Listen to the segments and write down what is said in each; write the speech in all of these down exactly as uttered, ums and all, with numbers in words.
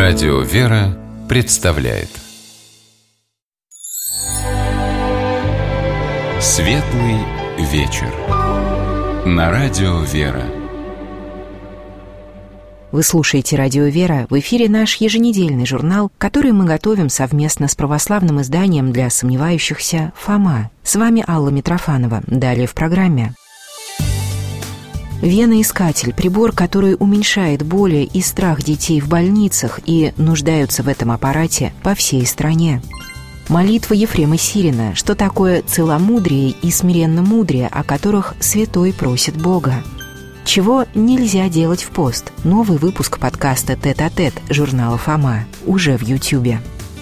Радио «Вера» представляет Светлый вечер на Радио «Вера». Вы слушаете «Радио Вера», в эфире наш еженедельный журнал, который мы готовим совместно с православным изданием для сомневающихся «Фома». С вами Алла Митрофанова. Далее в программе. Веноискатель – прибор, который уменьшает боли и страх детей в больницах, и нуждаются в этом аппарате по всей стране. Молитва Ефрема Сирина – что такое целомудрие и смиренномудрие, о которых святой просит Бога. Чего нельзя делать в пост? Новый выпуск подкаста «Тет-а-тет» журнала «Фома» уже в Ютьюбе.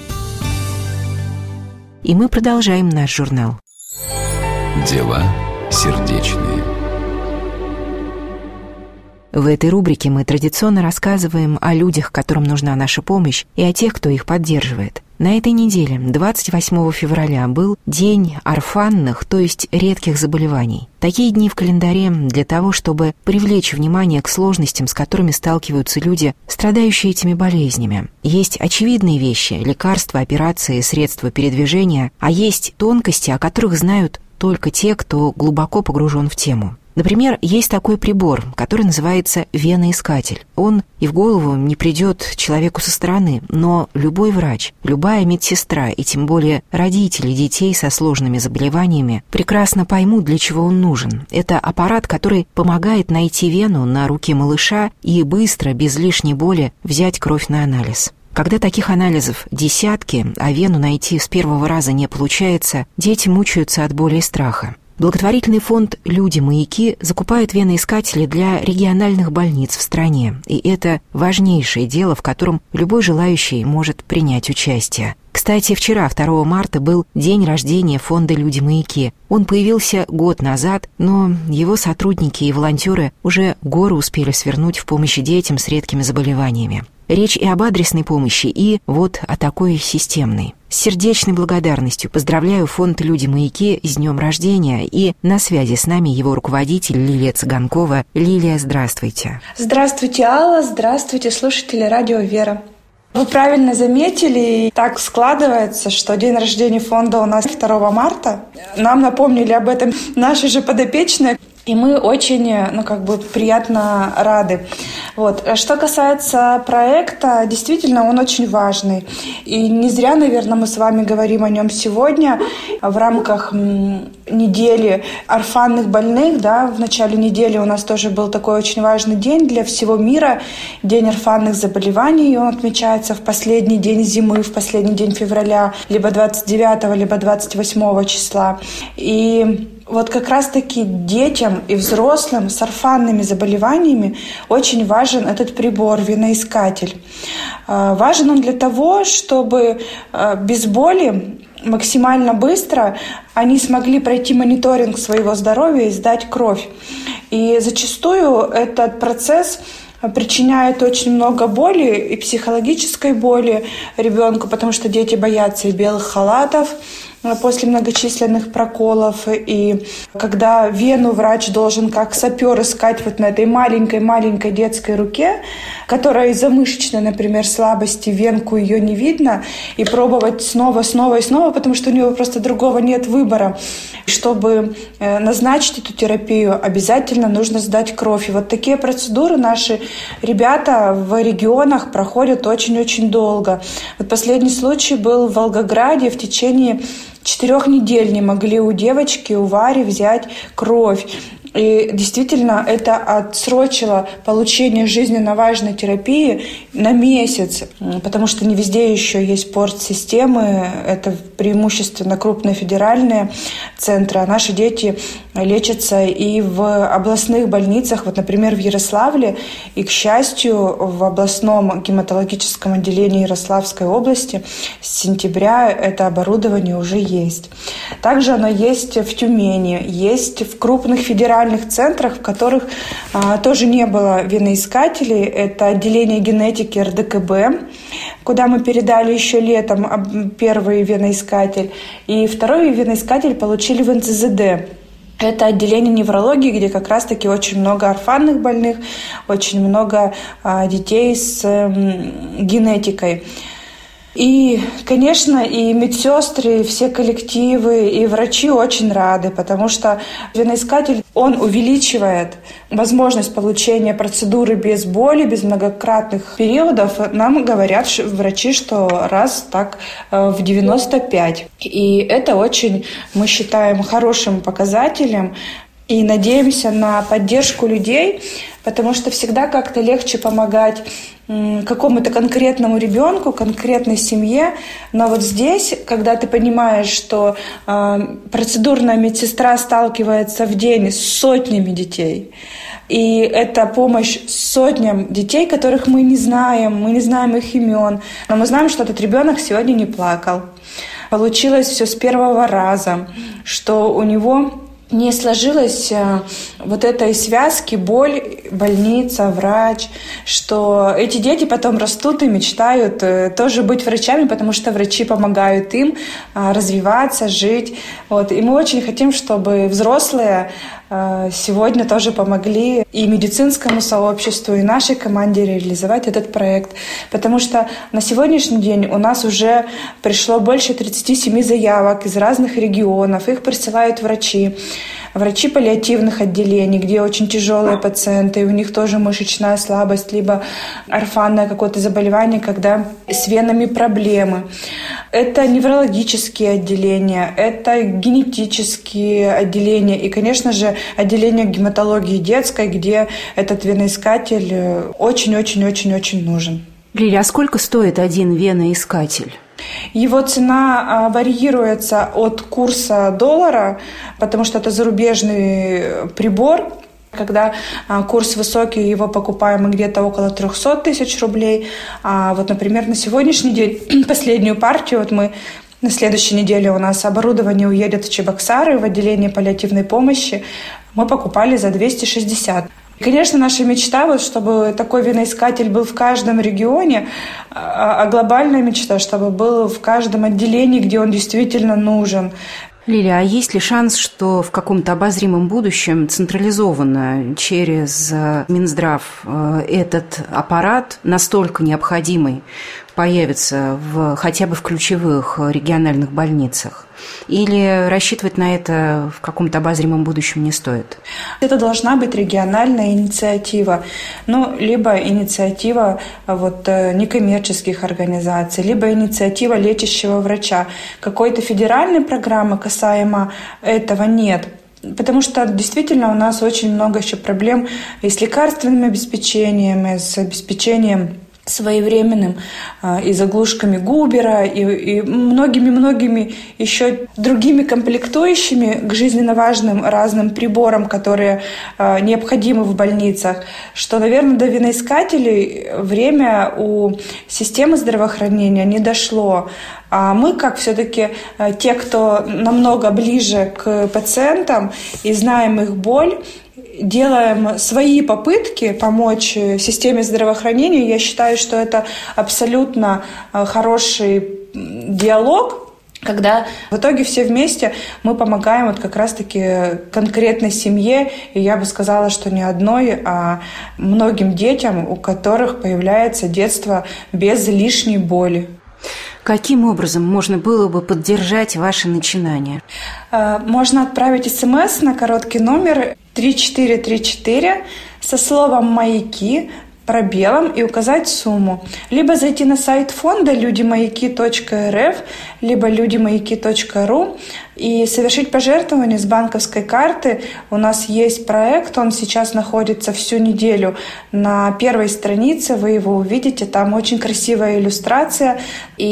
И мы продолжаем наш журнал. Дела сердечные. В этой рубрике мы традиционно рассказываем о людях, которым нужна наша помощь, и о тех, кто их поддерживает. На этой неделе, двадцать восьмого февраля, был День орфанных, то есть редких заболеваний. Такие дни в календаре для того, чтобы привлечь внимание к сложностям, с которыми сталкиваются люди, страдающие этими болезнями. Есть очевидные вещи – лекарства, операции, средства передвижения, а есть тонкости, о которых знают только те, кто глубоко погружен в тему. Например, есть такой прибор, который называется веноискатель. Он и в голову не придет человеку со стороны, но любой врач, любая медсестра и тем более родители детей со сложными заболеваниями прекрасно поймут, для чего он нужен. Это аппарат, который помогает найти вену на руке малыша и быстро, без лишней боли, взять кровь на анализ. Когда таких анализов десятки, а вену найти с первого раза не получается, дети мучаются от боли и страха. Благотворительный фонд «Люди-маяки» закупает веноискатели для региональных больниц в стране, и это важнейшее дело, в котором любой желающий может принять участие. Кстати, вчера, второго марта, был день рождения фонда «Люди-маяки». Он появился год назад, но его сотрудники и волонтеры уже горы успели свернуть в помощи детям с редкими заболеваниями. Речь и об адресной помощи, и вот о такой системной. С сердечной благодарностью поздравляю фонд «Люди-маяки» с днем рождения, и на связи с нами его руководитель Лилия Цыганкова. Лилия, здравствуйте. Здравствуйте, Алла, здравствуйте, слушатели Радио Вера. Вы правильно заметили, так складывается, что день рождения фонда у нас второго марта. Нам напомнили об этом наши же подопечные, и мы очень, ну, как бы приятно рады. Вот. Что касается проекта, действительно, он очень важный. И не зря, наверное, мы с вами говорим о нем сегодня в рамках недели орфанных больных. Да, в начале недели у нас тоже был такой очень важный день для всего мира, День орфанных заболеваний. И он отмечается в последний день зимы, в последний день февраля, либо двадцать девятого, либо двадцать восьмого числа. И вот как раз-таки детям и взрослым с орфанными заболеваниями очень важен этот прибор, веноискатель. Важен он для того, чтобы без боли максимально быстро они смогли пройти мониторинг своего здоровья и сдать кровь. И зачастую этот процесс причиняет очень много боли и психологической боли ребенку, потому что дети боятся и белых халатов после многочисленных проколов. И когда вену врач должен как сапер искать вот на этой маленькой-маленькой детской руке, которая из-за мышечной, например, слабости, венку ее не видно, и пробовать снова, снова и снова, потому что у него просто другого нет выбора. Чтобы назначить эту терапию, обязательно нужно сдать кровь. И вот такие процедуры наши ребята в регионах проходят очень-очень долго. Вот последний случай был в Волгограде. В течение четырех недель не могли у девочки, у Вари взять кровь. И действительно это отсрочило получение жизненно важной терапии на месяц, потому что не везде еще есть порт-системы, это преимущественно крупные федеральные центры, а наши дети лечатся и в областных больницах, вот, например, в Ярославле, и, к счастью, в областном гематологическом отделении Ярославской области с сентября это оборудование уже есть. Также оно есть в Тюмени, есть в крупных федеральных центрах, в которых а, тоже не было веноискателей. Это отделение генетики эр дэ ка бэ, куда мы передали еще летом первый веноискатель. И второй веноискатель получили в эн цэ зэ дэ. Это отделение неврологии, где как раз-таки очень много орфанных больных, очень много а, детей с а, генетикой. И, конечно, и медсестры, и все коллективы, и врачи очень рады, потому что веноискатель, он увеличивает возможность получения процедуры без боли, без многократных периодов. Нам говорят врачи, что раз так в девяносто пять. И это очень, мы считаем, хорошим показателем. И надеемся на поддержку людей, потому что всегда как-то легче помогать какому-то конкретному ребенку, конкретной семье. Но вот здесь, когда ты понимаешь, что э, процедурная медсестра сталкивается в день с сотнями детей, и это помощь сотням детей, которых мы не знаем, мы не знаем их имен, но мы знаем, что этот ребенок сегодня не плакал. Получилось все с первого раза, что у него не сложилось вот этой связки, боль, больница, врач, что эти дети потом растут и мечтают тоже быть врачами, потому что врачи помогают им развиваться, жить. Вот. И мы очень хотим, чтобы взрослые сегодня тоже помогли и медицинскому сообществу, и нашей команде реализовать этот проект. Потому что на сегодняшний день у нас уже пришло больше тридцать семь заявок из разных регионов. Их присылают врачи. Врачи паллиативных отделений, где очень тяжелые пациенты, и у них тоже мышечная слабость, либо орфанное какое-то заболевание, когда с венами проблемы. Это неврологические отделения, это генетические отделения и, конечно же, отделение гематологии детской, где этот веноискатель очень-очень-очень-очень нужен. Лиля, а сколько стоит один веноискатель? Его цена варьируется от курса доллара, потому что это зарубежный прибор. Когда курс высокий, его покупаем мы где-то около триста тысяч рублей. А вот, например, на сегодняшний день последнюю партию, вот мы на следующей неделе у нас оборудование уедет в Чебоксары, в отделение паллиативной помощи, мы покупали за двести шестьдесят. Конечно, наша мечта, вот, чтобы такой веноискатель был в каждом регионе, а глобальная мечта, чтобы был в каждом отделении, где он действительно нужен. Лиля, а есть ли шанс, что в каком-то обозримом будущем централизованно через Минздрав этот аппарат, настолько необходимый, появится в, хотя бы в ключевых региональных больницах? Или рассчитывать на это в каком-то обозримом будущем не стоит? Это должна быть региональная инициатива. Ну, либо инициатива вот, некоммерческих организаций, либо инициатива лечащего врача. Какой-то федеральной программы касаемо этого нет. Потому что действительно у нас очень много еще проблем и с лекарственным обеспечением, и с обеспечением своевременным, и заглушками Губера, и многими-многими еще другими комплектующими к жизненно важным разным приборам, которые необходимы в больницах, что, наверное, до веноискателей время у системы здравоохранения не дошло. А мы, как все-таки те, кто намного ближе к пациентам и знаем их боль, делаем свои попытки помочь системе здравоохранения. Я считаю, что это абсолютно хороший диалог, когда в итоге все вместе мы помогаем вот как раз-таки конкретной семье, и я бы сказала, что не одной, а многим детям, у которых появляется детство без лишней боли. Каким образом можно было бы поддержать ваше начинание? Можно отправить смс на короткий номер три четыре три четыре со словом «Маяки», пробелом и указать сумму. Либо зайти на сайт фонда людимаяки точка эр эф, либо людимаяки точка ру и совершить пожертвование с банковской карты. У нас есть проект, он сейчас находится всю неделю на первой странице, вы его увидите, там очень красивая иллюстрация,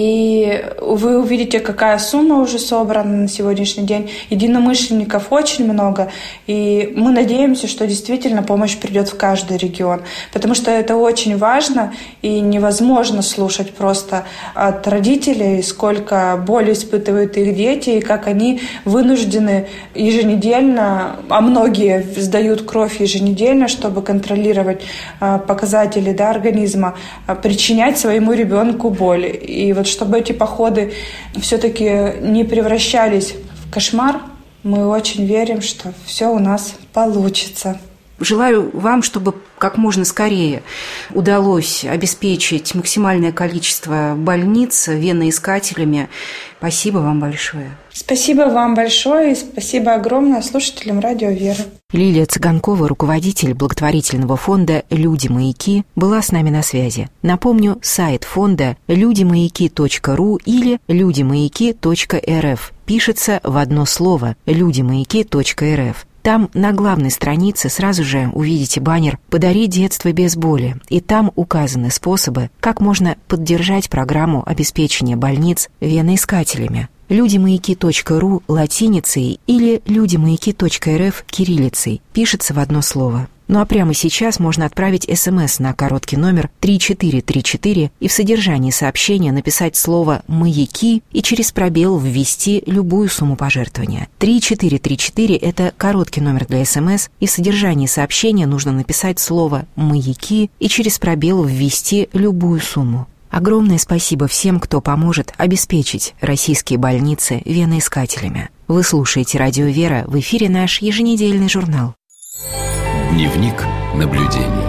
и вы увидите, какая сумма уже собрана на сегодняшний день. Единомышленников очень много, и мы надеемся, что действительно помощь придет в каждый регион, потому что это очень важно, и невозможно слушать просто от родителей, сколько боли испытывают их дети, и как они вынуждены еженедельно, а многие сдают кровь еженедельно, чтобы контролировать показатели, да, организма, причинять своему ребенку боль. И вот чтобы эти походы все-таки не превращались в кошмар, Мы очень верим, что все у нас получится. Желаю вам, чтобы как можно скорее удалось обеспечить максимальное количество больниц веноискателями. Спасибо вам большое. Спасибо вам большое и спасибо огромное слушателям Радио Вера. Лилия Цыганкова, руководитель благотворительного фонда «Люди-маяки», была с нами на связи. Напомню, сайт фонда люди маяки точка ру или люди маяки точка эр эф. Пишется в одно слово люди маяки точка эр эф. Там на главной странице сразу же увидите баннер «Подари детство без боли», и там указаны способы, как можно поддержать программу обеспечения больниц веноискателями. люди маяки точка ру латиницей или люди маяки точка эр эф кириллицей. Пишется в одно слово. Ну а прямо сейчас можно отправить СМС на короткий номер три четыре три четыре и в содержании сообщения написать слово «маяки» и через пробел ввести любую сумму пожертвования. три четыре три четыре – это короткий номер для СМС, и в содержании сообщения нужно написать слово «маяки» и через пробел ввести любую сумму. Огромное спасибо всем, кто поможет обеспечить российские больницы веноискателями. Вы слушаете «Радио Вера», в эфире наш еженедельный журнал. Дневник наблюдений.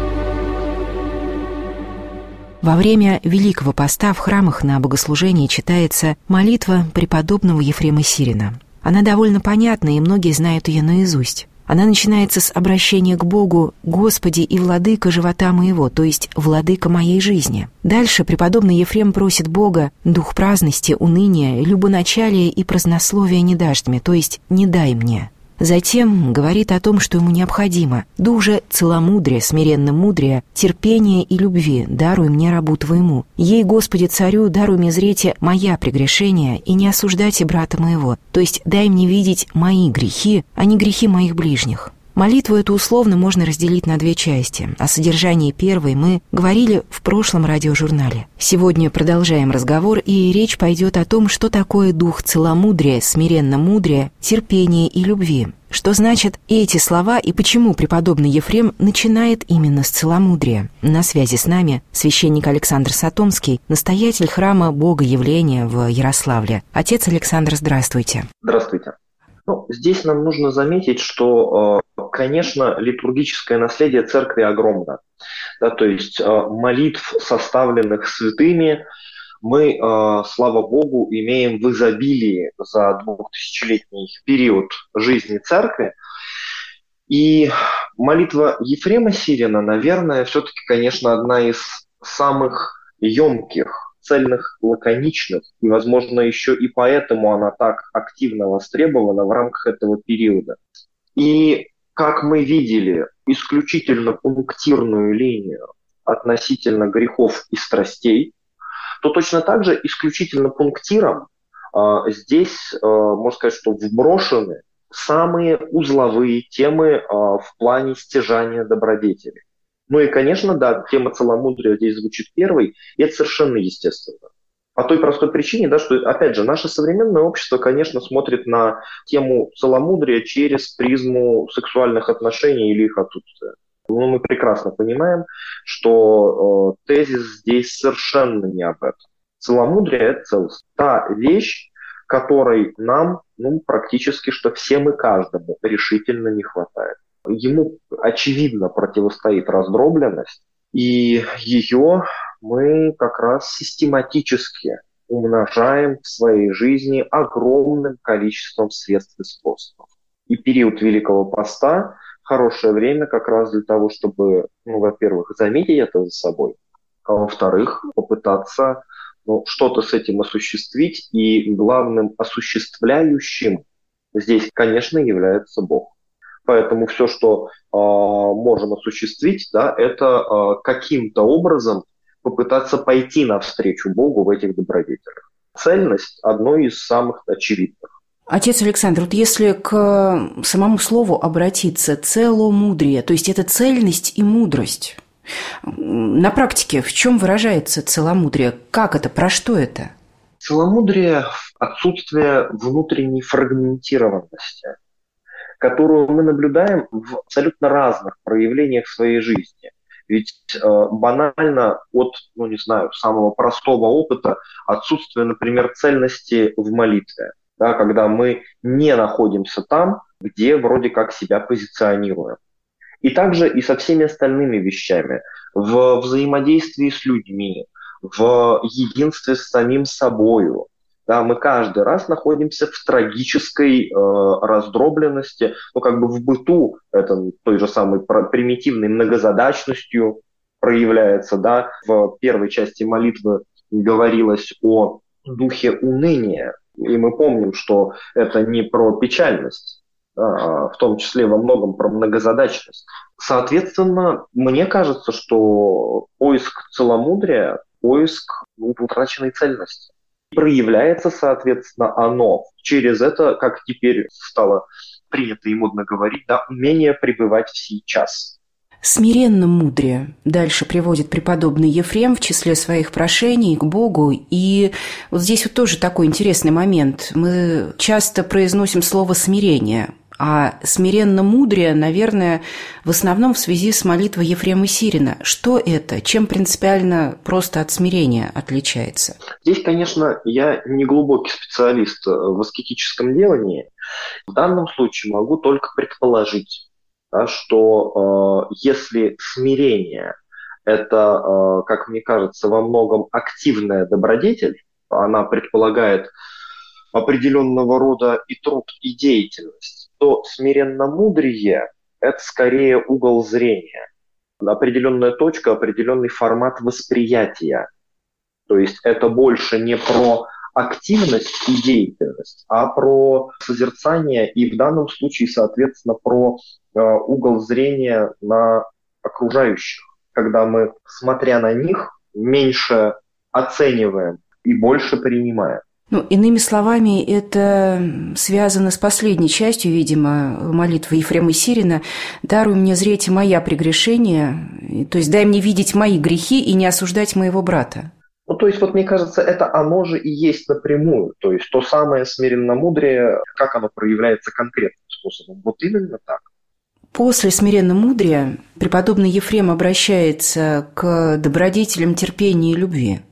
Во время Великого Поста в храмах на богослужении читается молитва преподобного Ефрема Сирина. Она довольно понятна, и многие знают ее наизусть. Она начинается с обращения к Богу «Господи и Владыка живота моего», то есть «Владыка моей жизни». Дальше преподобный Ефрем просит Бога дух праздности, уныния, любоначалия и празднословия не дашь мне, то есть «не дай мне». Затем говорит о том, что ему необходимо. «Дух же целомудрия, смиренно мудрия, терпения и любви, даруй мне рабу твоему. Ей, Господи царю, даруй мне зрете моя прегрешения и не осуждайте брата моего, то есть дай мне видеть мои грехи, а не грехи моих ближних». Молитву эту условно можно разделить на две части. О содержании первой мы говорили в прошлом радиожурнале. Сегодня продолжаем разговор, и речь пойдет о том, что такое дух целомудрия, смиренно мудрия, терпения и любви. Что значат эти слова и почему преподобный Ефрем начинает именно с целомудрия? На связи с нами священник Александр Сатомский, настоятель храма Богоявления в Ярославле. Отец Александр, здравствуйте. Здравствуйте. Ну, здесь нам нужно заметить, что, конечно, литургическое наследие церкви огромно. Да, то есть молитв, составленных святыми, мы, слава Богу, имеем в изобилии за двухтысячелетний период жизни церкви. И молитва Ефрема Сирина, наверное, все-таки, конечно, одна из самых емких, цельных, лаконичных, и, возможно, еще и поэтому она так активно востребована в рамках этого периода. И, как мы видели, исключительно пунктирную линию относительно грехов и страстей, то точно так же исключительно пунктиром а, здесь, а, можно сказать, что вброшены самые узловые темы а, в плане стяжания добродетели. Ну и, конечно, да, тема целомудрия здесь звучит первой, и это совершенно естественно. По той простой причине, да, что, опять же, наше современное общество, конечно, смотрит на тему целомудрия через призму сексуальных отношений или их отсутствия. Но мы прекрасно понимаем, что э, тезис здесь совершенно не об этом. Целомудрие – это целостность. Та вещь, которой нам, ну, практически что всем и каждому решительно не хватает. Ему, очевидно, противостоит раздробленность, и ее мы как раз систематически умножаем в своей жизни огромным количеством средств и способов. И период Великого Поста – хорошее время как раз для того, чтобы, ну, во-первых, заметить это за собой, а во-вторых, попытаться ну, что-то с этим осуществить, и главным осуществляющим здесь, конечно, является Бог. Поэтому все, что э, можем осуществить, да, это э, каким-то образом попытаться пойти навстречу Богу в этих добродетелях. Цельность – одно из самых очевидных. Отец Александр, вот если к самому слову обратиться, целомудрие, то есть это цельность и мудрость, на практике в чем выражается целомудрие? Как это? Про что это? Целомудрие – отсутствие внутренней фрагментированности, которую мы наблюдаем в абсолютно разных проявлениях своей жизни. Ведь э, банально от, ну не знаю, самого простого опыта отсутствие, например, цельности в молитве. да, когда мы не находимся там, где вроде как себя позиционируем. И также и со всеми остальными вещами. В взаимодействии с людьми, в единстве с самим собою. Да, мы каждый раз находимся в трагической э, раздробленности, ну, как бы в быту, это той же самой примитивной многозадачностью проявляется, да. В первой части молитвы говорилось о духе уныния, и мы помним, что это не про печальность, а в том числе во многом про многозадачность. Соответственно, мне кажется, что поиск целомудрия, поиск утраченной цельности. Проявляется, соответственно, оно через это, как теперь стало принято и модно говорить, да, умение пребывать в сейчас. Смиренно мудрее. Дальше приводит преподобный Ефрем в числе своих прошений к Богу. И вот здесь вот тоже такой интересный момент. Мы часто произносим слово «смирение», а смиренно мудрее, наверное, в основном в связи с молитвой Ефрема Сирина. Что это? Чем принципиально просто от смирения отличается? Здесь, конечно, я не глубокий специалист в аскетическом делании. В данном случае могу только предположить, да, что э, если смирение – это, э, как мне кажется, во многом активная добродетель, она предполагает определенного рода и труд, и деятельность, то смиренномудрие – это скорее угол зрения, определенная точка, определенный формат восприятия. То есть это больше не про активность и деятельность, а про созерцание и в данном случае, соответственно, про э, угол зрения на окружающих, когда мы, смотря на них, меньше оцениваем и больше принимаем. Ну, иными словами, это связано с последней частью, видимо, молитвы Ефрема Сирина: «Даруй мне зреть и моя прегрешения», то есть дай мне видеть мои грехи и не осуждать моего брата. Ну, то есть, вот мне кажется, это оно же и есть напрямую. То есть, то самое смиренномудрие, как оно проявляется конкретным способом. Вот именно так. После смиренномудрия преподобный Ефрем обращается к добродетелям терпения и любви.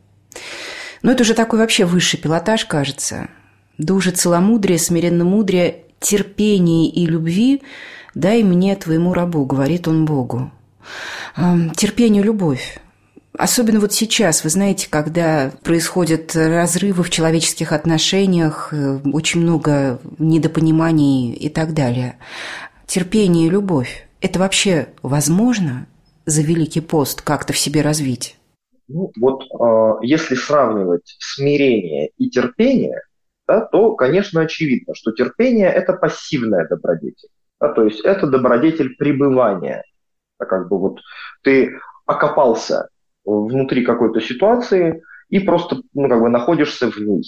Но это уже такой вообще высший пилотаж, кажется. «Дуже целомудрия, смиренномудрия, терпения и любви дай мне, твоему рабу», — говорит он Богу. Терпение, любовь. Особенно вот сейчас, вы знаете, когда происходят разрывы в человеческих отношениях, очень много недопониманий и так далее. Терпение и любовь – это вообще возможно за Великий пост как-то в себе развить? Ну, вот э, если сравнивать смирение и терпение, да, то, конечно, очевидно, что терпение – это пассивная добродетель. Да, то есть это добродетель пребывания. А как бы вот ты окопался внутри какой-то ситуации и просто, ну, как бы находишься в ней.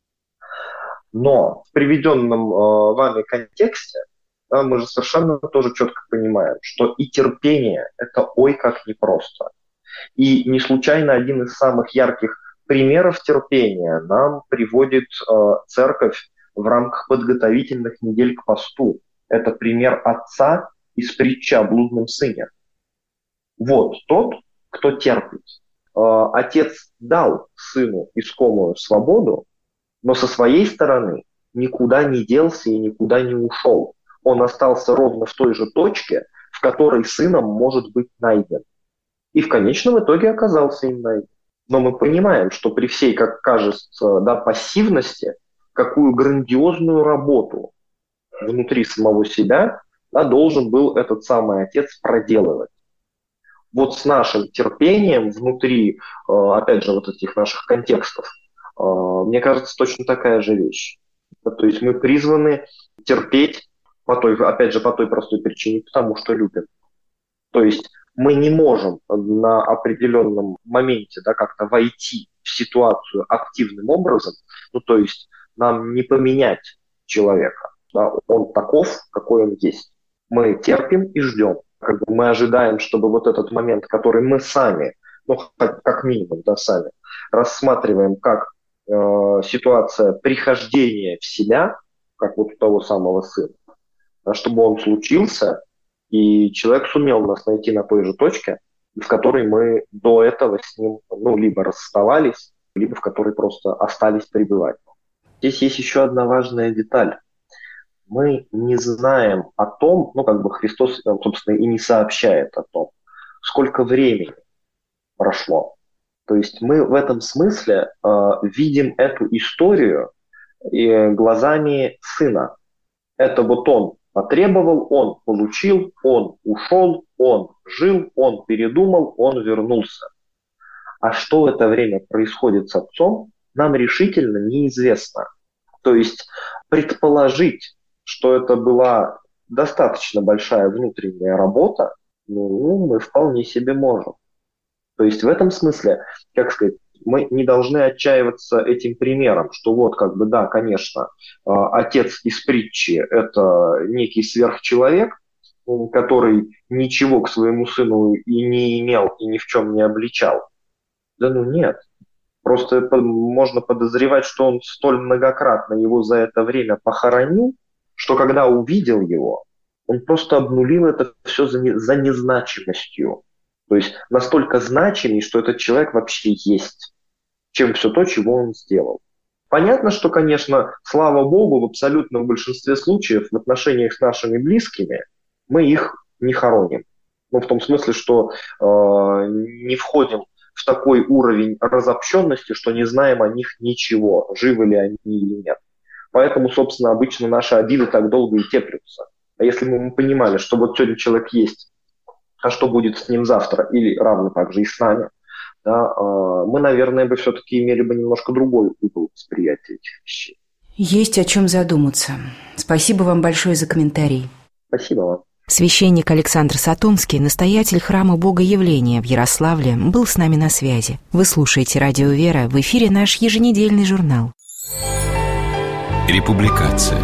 Но в приведенном э, вами контексте, да, мы же совершенно тоже четко понимаем, что и терпение – это ой как непросто. И не случайно один из самых ярких примеров терпения нам приводит э, церковь в рамках подготовительных недель к посту. Это пример отца из притчи о блудном сыне. Вот тот, кто терпит. Э, отец дал сыну искомую свободу, но со своей стороны никуда не делся и никуда не ушел. Он остался ровно в той же точке, в которой сыном может быть найден. И в конечном итоге оказался им найден. Но мы понимаем, что при всей, как кажется, да, пассивности, какую грандиозную работу внутри самого себя, да, должен был этот самый отец проделывать. Вот с нашим терпением внутри, опять же, вот этих наших контекстов, мне кажется, точно такая же вещь. То есть мы призваны терпеть, по той, опять же, по той простой причине, потому что любим. То есть мы не можем на определенном моменте, да, как-то войти в ситуацию активным образом, ну, то есть нам не поменять человека, да, он таков, какой он есть. Мы терпим и ждем. Как бы мы ожидаем, чтобы вот этот момент, который мы сами, ну, как минимум, да, сами, рассматриваем как э, ситуация прихождения в себя, как вот у того самого сына, да, чтобы он случился, и человек сумел нас найти на той же точке, в которой мы до этого с ним, ну, либо расставались, либо в которой просто остались пребывать. Здесь есть еще одна важная деталь. Мы не знаем о том, ну как бы Христос, собственно, и не сообщает о том, сколько времени прошло. То есть мы в этом смысле э, видим эту историю э, глазами сына. Это вот он потребовал, он получил, он ушел, он жил, он передумал, он вернулся. А что в это время происходит с отцом, нам решительно неизвестно. То есть предположить, что это была достаточно большая внутренняя работа, ну, мы вполне себе можем. То есть в этом смысле, как сказать, мы не должны отчаиваться этим примером, что вот как бы да, конечно, отец из притчи – это некий сверхчеловек, который ничего к своему сыну и не имел, и ни в чем не обличал. Да ну нет. Просто можно подозревать, что он столь многократно его за это время похоронил, что когда увидел его, он просто обнулил это все за, не, за незначимостью. То есть настолько значимый, что этот человек вообще есть, чем все то, чего он сделал. Понятно, что, конечно, слава Богу, в абсолютном большинстве случаев в отношениях с нашими близкими мы их не хороним. Ну, в том смысле, что э, не входим в такой уровень разобщенности, что не знаем о них ничего, живы ли они или нет. Поэтому, собственно, обычно наши обиды так долго и теплятся. А если бы мы понимали, что вот сегодня человек есть, а что будет с ним завтра, или равно так же и с нами, да, мы, наверное, бы все-таки имели бы немножко другой угол восприятия этих вещей. Есть о чем задуматься. Спасибо вам большое за комментарий. Спасибо вам. Священник Александр Сатомский, настоятель храма Богоявления в Ярославле, был с нами на связи. Вы слушаете «Радио Вера», в эфире наш еженедельный журнал. Републикация.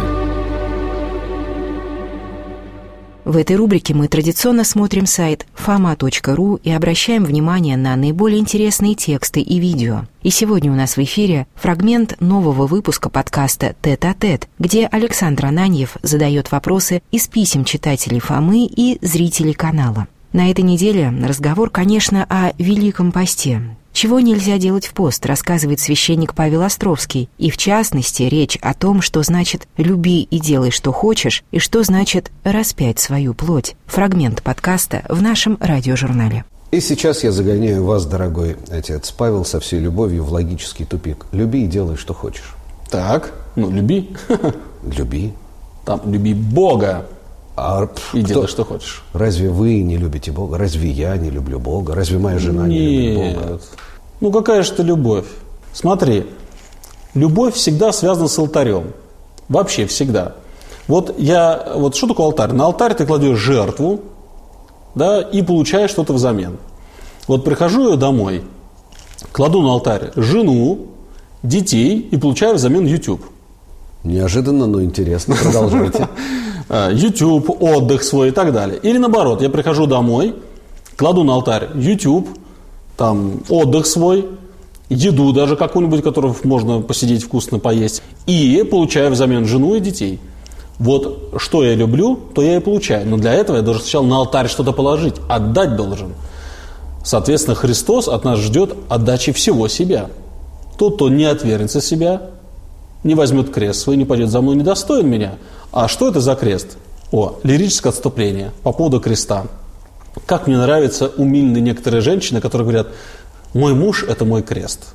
В этой рубрике мы традиционно смотрим сайт фома точка ру и обращаем внимание на наиболее интересные тексты и видео. И сегодня у нас в эфире фрагмент нового выпуска подкаста «Тет-а-тет», где Александр Ананьев задает вопросы из писем читателей Фомы и зрителей канала. На этой неделе разговор, конечно, о Великом посте. Чего нельзя делать в пост, рассказывает священник Павел Островский. И в частности, речь о том, что значит «люби и делай, что хочешь», и что значит «распять свою плоть». Фрагмент подкаста в нашем радиожурнале. И сейчас я загоняю вас, дорогой отец Павел, со всей любовью в логический тупик. Люби и делай, что хочешь. Так, ну люби. Люби. Там люби Бога. А и кто? Делай, что хочешь. Разве вы не любите Бога? Разве я не люблю Бога? Разве моя жена не Нет. любит Бога? Ну какая же это любовь? Смотри, любовь всегда связана с алтарем. Вообще всегда. Вот я, вот что такое алтарь? На алтарь ты кладешь жертву, да, и получаешь что-то взамен. Вот прихожу я домой, кладу на алтарь жену, детей и получаю взамен YouTube. Неожиданно, но интересно. Продолжайте. YouTube, отдых свой и так далее. Или наоборот, я прихожу домой, кладу на алтарь YouTube, там отдых свой, еду даже какую-нибудь, которую можно посидеть вкусно поесть, и получаю взамен жену и детей. Вот что я люблю, то я и получаю. Но для этого я должен сначала на алтарь что-то положить, отдать должен. Соответственно, Христос от нас ждет отдачи всего себя. Тот, кто не отвергнется себя, не возьмет крест свой, не пойдет за мной, не достоин меня. А что это за крест? О, лирическое отступление по поводу креста. Как мне нравятся умильные некоторые женщины, которые говорят: мой муж – это мой крест.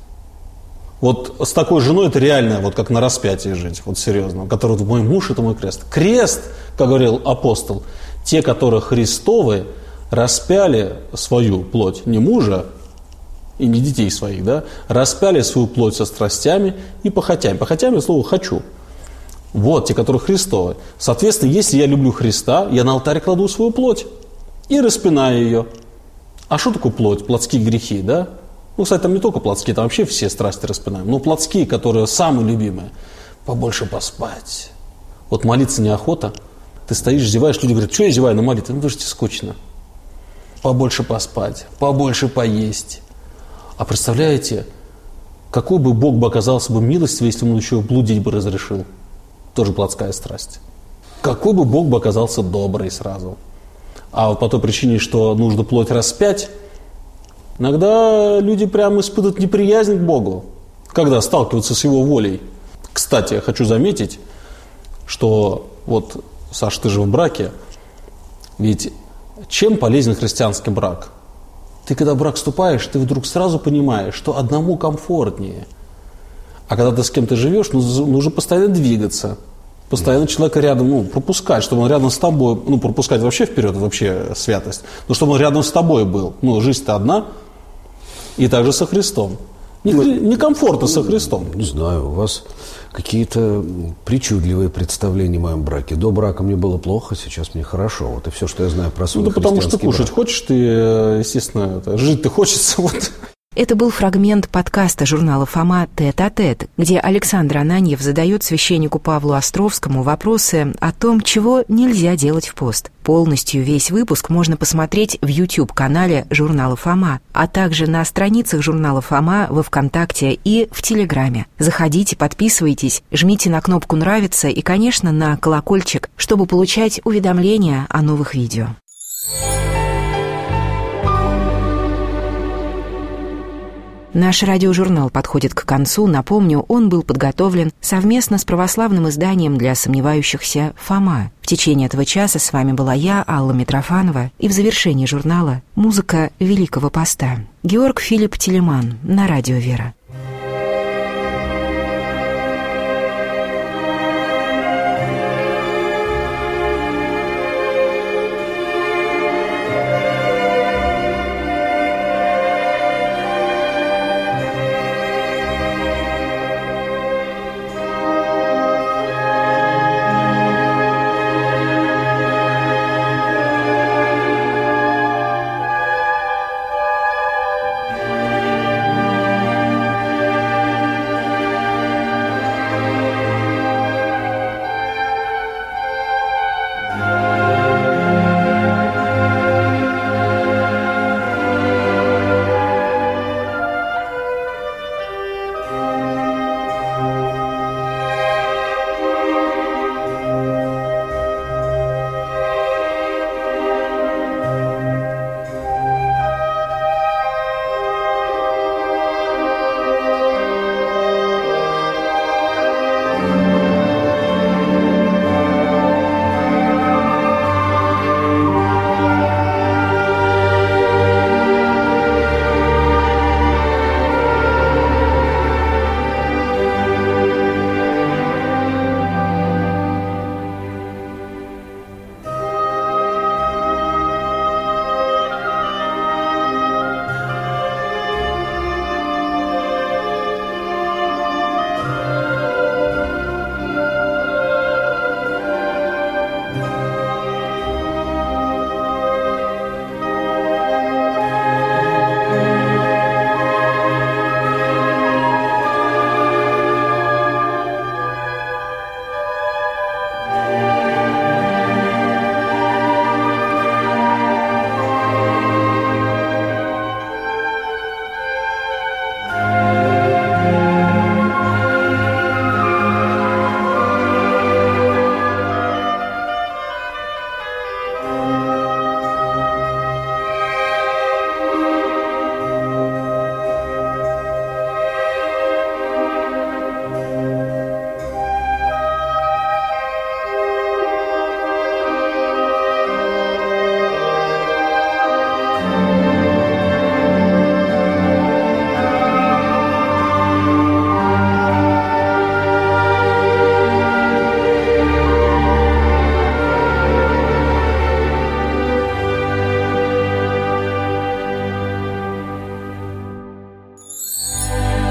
Вот с такой женой это реально, вот как на распятии жить, вот серьезно. Который вот, мой муж – это мой крест. Крест, как говорил апостол, те, которые Христовы, распяли свою плоть, не мужа и не детей своих, да, распяли свою плоть со страстями и похотями. Похотями слово «хочу». Вот, те, которые Христовы. Соответственно, если я люблю Христа, я на алтарь кладу свою плоть и распинаю ее. А что такое плоть? Плотские грехи, да? Ну, кстати, там не только плотские, там вообще все страсти распинаем. Но плотские, которые самые любимые. Побольше поспать. Вот молиться неохота. Ты стоишь, зеваешь, люди говорят: что я зеваю на молитве? Ну, потому что тебе скучно. Побольше поспать, побольше поесть. А представляете, какой бы Бог бы оказался бы милостивый, если он еще блудить бы разрешил? Тоже плотская страсть. Какой бы Бог бы оказался добрый сразу. А вот по той причине, что нужно плоть распять, иногда люди прямо испытывают неприязнь к Богу, когда сталкиваются с Его волей. Кстати, я хочу заметить, что вот, Саша, ты же в браке, ведь чем полезен христианский брак? Ты когда в брак вступаешь, ты вдруг сразу понимаешь, что одному комфортнее. А когда ты с кем-то живешь, нужно постоянно двигаться, постоянно человека рядом, ну, пропускать, чтобы он рядом с тобой, ну, пропускать вообще вперед, это вообще святость, но чтобы он рядом с тобой был. Ну, жизнь-то одна, и также со Христом. Некомфортно не со Христом. Не знаю, у вас какие-то причудливые представления о моем браке. До брака мне было плохо, сейчас мне хорошо. Вот и все, что я знаю про свой ну, да потому что кушать брак. хочешь ты, естественно, это, жить-то хочется. Вот. Это был фрагмент подкаста журнала «Фома. Тет-а-тет», где Александр Ананьев задает священнику Павлу Островскому вопросы о том, чего нельзя делать в пост. Полностью весь выпуск можно посмотреть в YouTube-канале журнала «Фома», а также на страницах журнала «Фома» во ВКонтакте и в Телеграме. Заходите, подписывайтесь, жмите на кнопку «Нравится» и, конечно, на колокольчик, чтобы получать уведомления о новых видео. Наш радиожурнал подходит к концу. Напомню, он был подготовлен совместно с православным изданием для сомневающихся «Фома». В течение этого часа с вами была я, Алла Митрофанова, и в завершении журнала музыка Великого Поста. Георг Филипп Телеман на радио «Вера».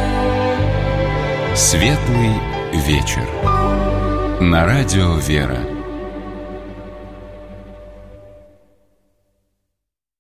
Светлый вечер. На радио «Вера».